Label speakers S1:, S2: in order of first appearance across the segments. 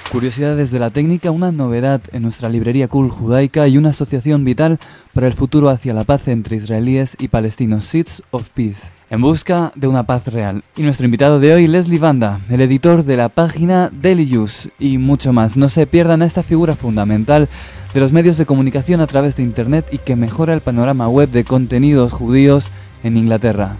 S1: Curiosidades de la técnica, una novedad en nuestra librería cool judaica y una asociación vital para el futuro hacia la paz entre israelíes y palestinos, Seeds of Peace, en busca de una paz real. Y nuestro invitado de hoy, Leslie Banda, el editor de la página Daily Jews y mucho más. No se pierdan a esta figura fundamental de los medios de comunicación a través de Internet y que mejora el panorama web de contenidos judíos en Inglaterra.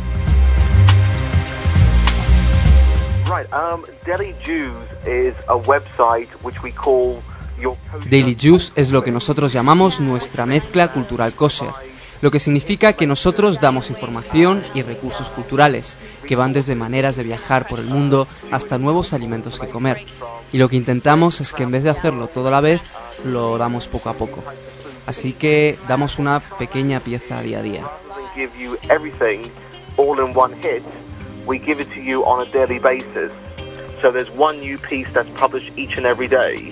S2: Daily Jews es lo que nosotros llamamos nuestra mezcla cultural kosher, lo que significa que nosotros damos información y recursos culturales, que van desde maneras de viajar por el mundo hasta nuevos alimentos que comer. Y lo que intentamos es que en vez de hacerlo todo a la vez, lo damos poco a poco. Así que damos una pequeña pieza día a día.
S3: We give it to you on a daily basis. So there's one new piece that's published each and every day.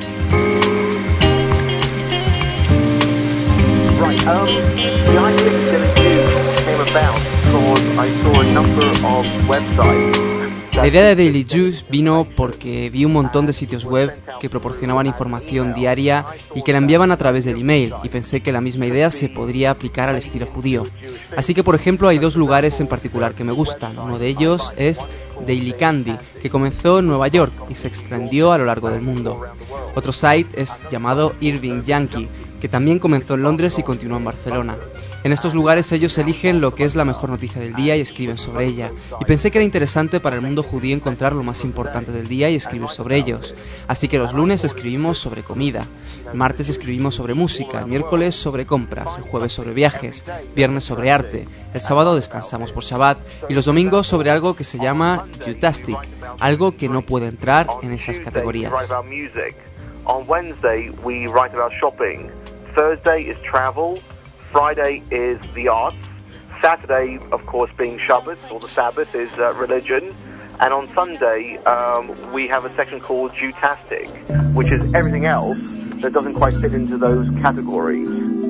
S3: Right, the idea of Daily Jews came about because I saw a number of websites.
S2: La idea de Daily Jews vino porque vi un montón de sitios web que proporcionaban información diaria y que la enviaban a través del email, y pensé que la misma idea se podría aplicar al estilo judío. Así que, por ejemplo, hay dos lugares en particular que me gustan. Uno de ellos es Daily Candy, que comenzó en Nueva York y se extendió a lo largo del mundo. Otro site es llamado Irving Yankee, que también comenzó en Londres y continuó en Barcelona. En estos lugares ellos eligen lo que es la mejor noticia del día y escriben sobre ella. Y pensé que era interesante para el mundo judío encontrar lo más importante del día y escribir sobre ellos. Así que los lunes escribimos sobre comida, el martes escribimos sobre música, el miércoles sobre compras, el jueves sobre viajes, viernes sobre arte, el sábado descansamos por Shabbat y los domingos sobre algo que se llama Jutastic, algo que no puede entrar en esas categorías.
S3: On Wednesday, we write about shopping. Thursday is travel. Friday is the arts. Saturday, of course, being Shabbat, or the Sabbath, is religion. And on Sunday, we have a section called Jutastic, which is everything else that doesn't quite fit into those categories.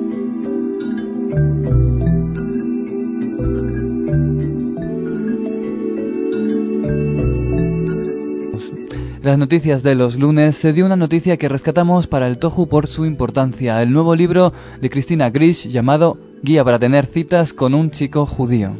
S1: Las noticias de los lunes, se dio una noticia que rescatamos para el Tohu por su importancia, el nuevo libro de Christina Grish llamado Guía para tener citas con un chico judío.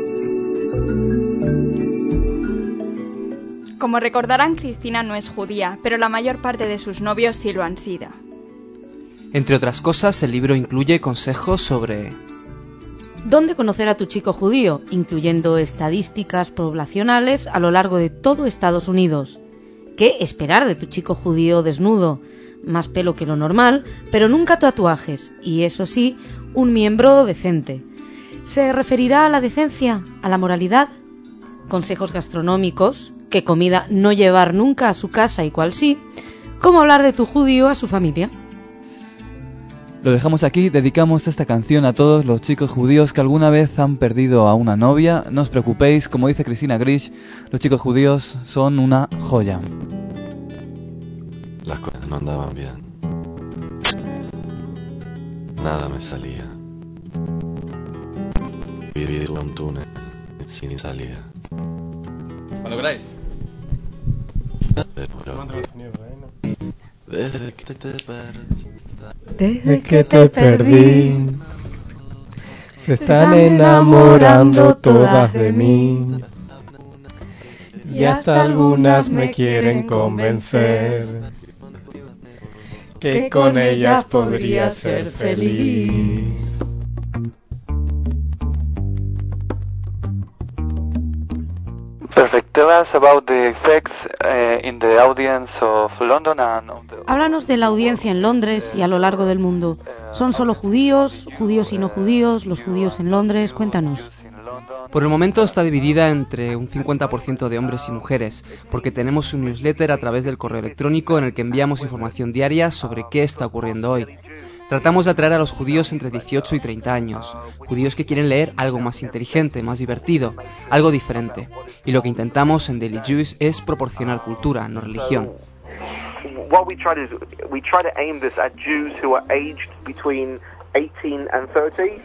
S4: Como recordarán, Cristina no es judía, pero la mayor parte de sus novios sí lo han sido.
S2: Entre otras cosas, el libro incluye consejos sobre
S5: dónde conocer a tu chico judío, incluyendo estadísticas poblacionales a lo largo de todo Estados Unidos. ¿Qué esperar de tu chico judío desnudo? Más pelo que lo normal, pero nunca tatuajes, y eso sí, un miembro decente. ¿Se referirá a la decencia, a la moralidad? Consejos gastronómicos, qué comida no llevar nunca a su casa y cuál sí. ¿Cómo hablar de tu judío a su familia?
S1: Lo dejamos aquí, dedicamos esta canción a todos los chicos judíos que alguna vez han perdido a una novia. No os preocupéis, como dice Christina Grish, los chicos judíos son una joya.
S6: Las cosas no andaban bien. Nada me salía. Viví un túnel sin salida.
S7: Cuando queráis.
S8: Desde que te perdí, se están enamorando todas de mí, y hasta algunas me quieren convencer que con ellas podría ser feliz.
S9: Perfect. Tell us about the effects in the audience of London and
S5: Háblanos de la audiencia en Londres y a lo largo del mundo. ¿Son solo judíos, judíos y no judíos, los judíos en Londres? Cuéntanos.
S2: Por el momento está dividida entre un 50% de hombres y mujeres, porque tenemos un newsletter a través del correo electrónico en el que enviamos información diaria sobre qué está ocurriendo hoy. Tratamos de atraer a los judíos entre 18 y 30 años, judíos que quieren leer algo más inteligente, más divertido, algo diferente. Y lo que intentamos en Daily Jews es proporcionar cultura, no religión.
S3: What we try to aim this at Jews who are aged between 18 and 30.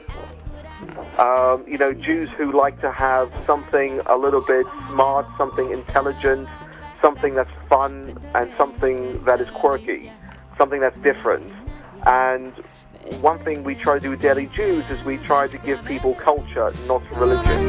S3: Jews who like to have something a little bit smart, something intelligent, something that's fun and something that is quirky, something that's different. And one thing we try to do with Daily Jews is we try to give people culture, not religion.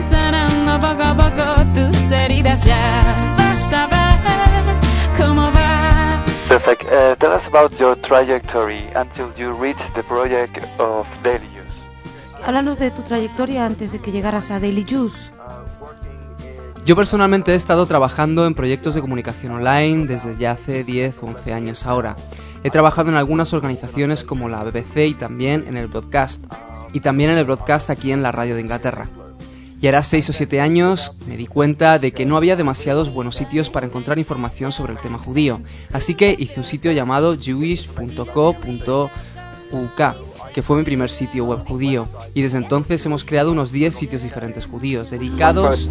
S9: Perfect. Tell us about your trajectory until you reached the project of Daily Jews.
S5: Háblanos de tu trayectoria antes de que llegaras a Daily Jews.
S2: Yo personalmente he estado trabajando en proyectos de comunicación online desde ya hace 10 o 11 años ahora. He trabajado en algunas organizaciones como la BBC y también en el broadcast aquí en la radio de Inglaterra. Y ahora 6 o 7 años me di cuenta de que no había demasiados buenos sitios para encontrar información sobre el tema judío, así que hice un sitio llamado jewish.co.uk, que fue mi primer sitio web judío, y desde entonces hemos creado unos 10 sitios diferentes judíos dedicados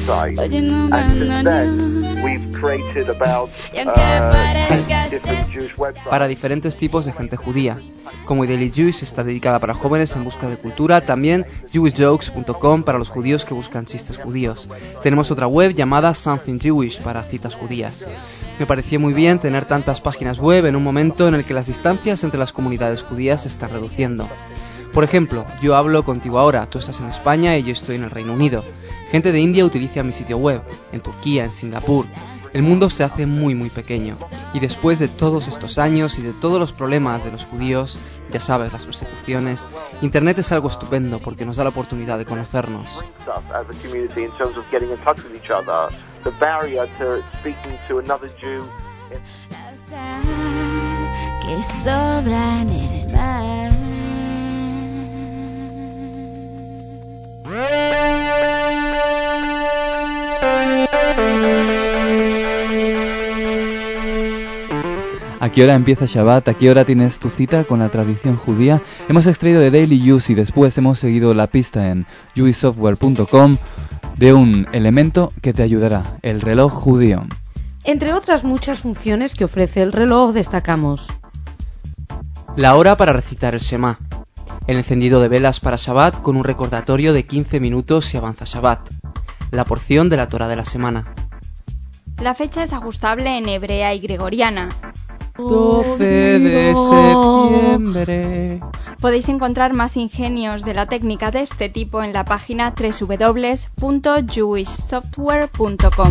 S2: para diferentes tipos de gente judía. Como Daily Jewish está dedicada para jóvenes en busca de cultura, también jewishjokes.com para los judíos que buscan chistes judíos. Tenemos otra web llamada Something Jewish para citas judías. Me pareció muy bien tener tantas páginas web en un momento en el que las distancias entre las comunidades judías se están reduciendo. Por ejemplo, yo hablo contigo ahora, tú estás en España y yo estoy en el Reino Unido. Gente de India utiliza mi sitio web, en Turquía, en Singapur. El mundo se hace muy muy pequeño, y después de todos estos años y de todos los problemas de los judíos, ya sabes, las persecuciones, Internet es algo estupendo porque nos da la oportunidad de conocernos.
S10: Que sobran en el mar.
S1: ¿A qué hora empieza Shabbat? ¿A qué hora tienes tu cita con la tradición judía? Hemos extraído de Daily Jews y después hemos seguido la pista en jewishsoftware.com de un elemento que te ayudará, el reloj judío.
S5: Entre otras muchas funciones que ofrece el reloj, destacamos
S2: la hora para recitar el Shema, el encendido de velas para Shabbat con un recordatorio de 15 minutos si avanza Shabbat, la porción de la Torá de la semana.
S4: La fecha es ajustable en hebrea y gregoriana.
S1: 12 de septiembre.
S4: Podéis encontrar más ingenios de la técnica de este tipo en la página www.jewishsoftware.com.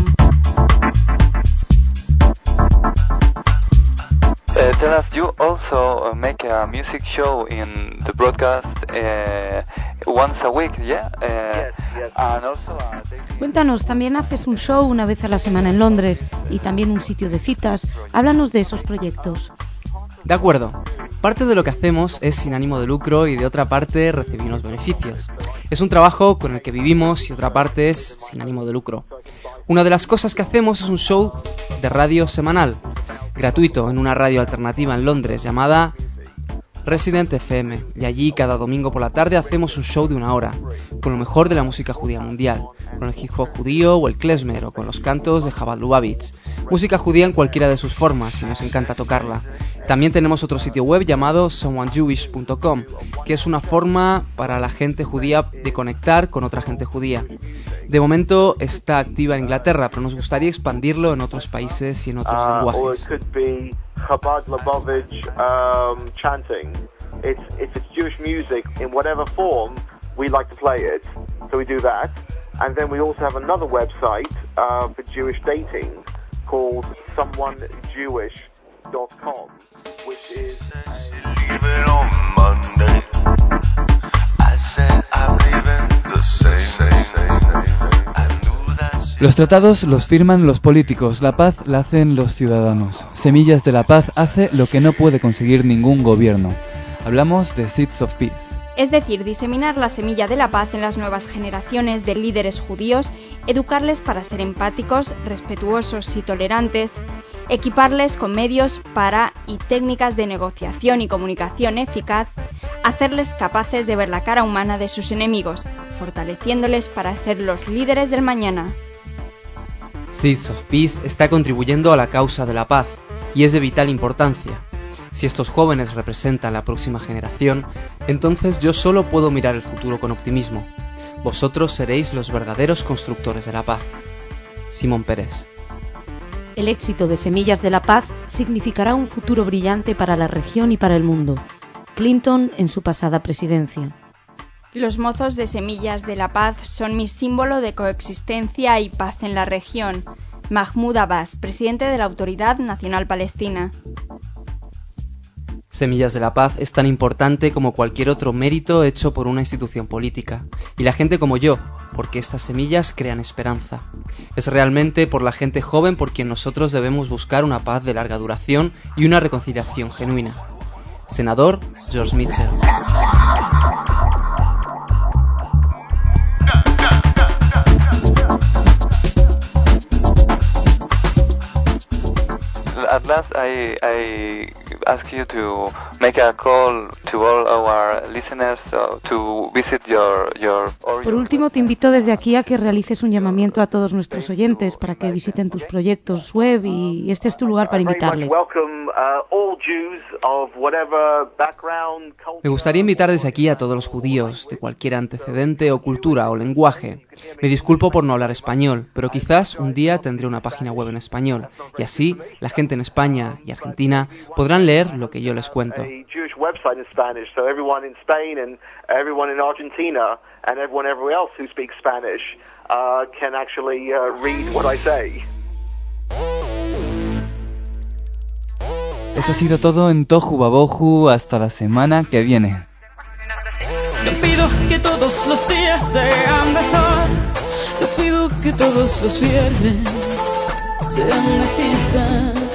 S9: Tell us, you also make a music show in the broadcast once a week, yeah?
S3: Yes.
S9: And also
S5: Cuéntanos, también haces un show una vez a la semana en Londres y también un sitio de citas. Háblanos de esos proyectos.
S2: De acuerdo. Parte de lo que hacemos es sin ánimo de lucro y de otra parte recibimos beneficios. Es un trabajo con el que vivimos y otra parte es sin ánimo de lucro. Una de las cosas que hacemos es un show de radio semanal, gratuito, en una radio alternativa en Londres llamada Resident FM, y allí cada domingo por la tarde hacemos un show de 1 hora, con lo mejor de la música judía mundial, con el hip hop judío o el klezmer o con los cantos de Chabad Lubavitch. Música judía en cualquiera de sus formas y nos encanta tocarla. También tenemos otro sitio web llamado someonejewish.com, que es una forma para la gente judía de conectar con otra gente judía. De momento está activa en Inglaterra, pero nos gustaría expandirlo en otros países y en otros lenguajes.
S3: Chabad Lubavitch chanting. If it's Jewish music in whatever form, we like to play it, so we do that. And then we also have another website for Jewish dating called someonejewish.com, which is
S6: Leaving on Monday. I said I'm leaving the same.
S1: Los tratados los firman los políticos, la paz la hacen los ciudadanos. Semillas de la Paz hace lo que no puede conseguir ningún gobierno. Hablamos de Seeds of Peace.
S4: Es decir, diseminar la semilla de la paz en las nuevas generaciones de líderes judíos, educarles para ser empáticos, respetuosos y tolerantes, equiparles con medios para y técnicas de negociación y comunicación eficaz, hacerles capaces de ver la cara humana de sus enemigos, fortaleciéndoles para ser los líderes del mañana.
S2: Seeds of Peace está contribuyendo a la causa de la paz y es de vital importancia. Si estos jóvenes representan la próxima generación, entonces yo solo puedo mirar el futuro con optimismo. Vosotros seréis los verdaderos constructores de la paz. Simón Pérez.
S5: El éxito de Semillas de la Paz significará un futuro brillante para la región y para el mundo. Clinton en su pasada presidencia.
S4: Los mozos de Semillas de la Paz son mi símbolo de coexistencia y paz en la región. Mahmoud Abbas, presidente de la Autoridad Nacional Palestina.
S2: Semillas de la Paz es tan importante como cualquier otro mérito hecho por una institución política, y la gente como yo, porque estas semillas crean esperanza. Es realmente por la gente joven por quien nosotros debemos buscar una paz de larga duración y una reconciliación genuina. Senador George Mitchell.
S9: At last, I ask you to make a call to all our listeners to visit your.
S5: Por último, te invito desde aquí a que realices un llamamiento a todos nuestros oyentes para que visiten tus proyectos web y este es tu lugar para invitarles.
S2: Me gustaría invitar desde aquí a todos los judíos de cualquier antecedente o cultura o lenguaje. Me disculpo por no hablar español, pero quizás un día tendré una página web en español y así la gente en España y Argentina podrán leer lo que yo les cuento.
S1: Eso ha sido todo en Tohu Babohu. Hasta la semana que viene.
S8: Yo pido que todos los días sean de sol. Yo pido que todos los viernes sean de fiesta.